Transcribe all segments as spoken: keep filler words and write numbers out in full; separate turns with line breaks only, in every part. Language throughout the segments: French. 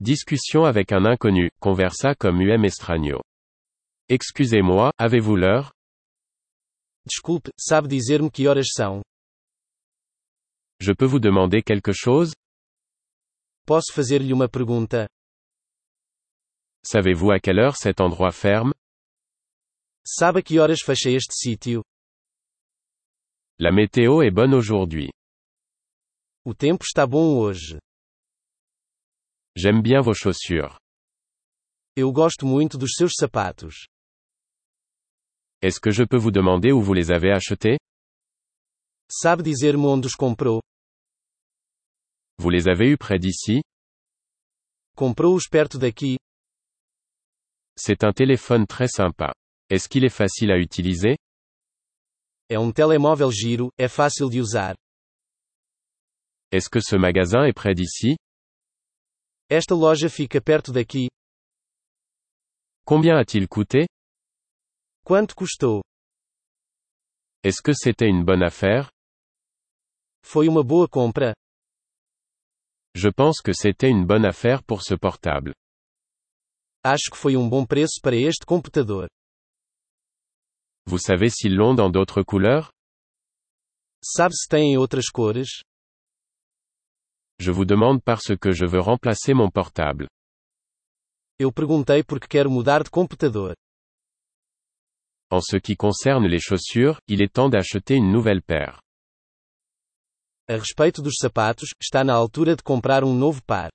Discussion avec un inconnu, conversa comme um estranho. Excusez-moi, avez-vous l'heure?
Desculpe, sabe dizer-me que horas são?
Je peux vous demander quelque chose?
Posso fazer-lhe uma pergunta?
Savez-vous à quelle heure cet endroit ferme?
Sabe a que horas fecha este sítio?
La météo est bonne aujourd'hui.
O tempo está bom hoje.
J'aime bien vos chaussures.
Eu gosto muito dos seus sapatos.
Est-ce que je peux vous demander où vous les avez achetés?
Sabe dizer-me onde os comprou?
Vous les avez eus près d'ici?
Comprou-os perto daqui?
C'est un téléphone très sympa. Est-ce qu'il est facile à utiliser?
É um telemóvel giro, é fácil de usar.
Est-ce que ce magasin est près d'ici?
Esta loja fica perto daqui.
Combien a-t-il coûté?
Quanto custou?
Est-ce que c'était une bonne affaire?
Foi uma boa compra?
Je pense que c'était une bonne affaire pour ce portable.
Acho que foi um bom preço para este computador.
Vous savez s'ils l'ont dans d'autres couleurs?
Sabe se tem outras cores?
Je vous demande parce que je veux remplacer mon portable.
Eu perguntei porque quero mudar de computador.
En ce qui concerne les chaussures, il est temps d'acheter une nouvelle paire.
A respeito dos sapatos, está na altura de comprar um novo par.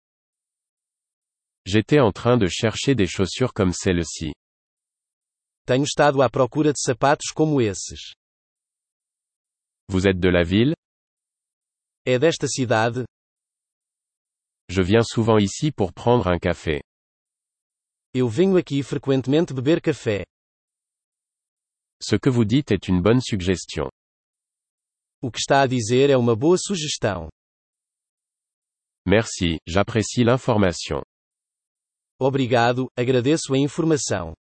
J'étais en train de chercher des chaussures comme celle-ci.
Tenho estado à procura de sapatos como esses.
Vous êtes de la ville?
É desta cidade?
Je viens souvent ici pour prendre un café.
Eu venho aqui frequentemente beber café.
Ce que vous dites est une bonne suggestion.
O que está a dizer é uma boa sugestão.
Merci, j'apprécie l'information.
Obrigado, agradeço a informação.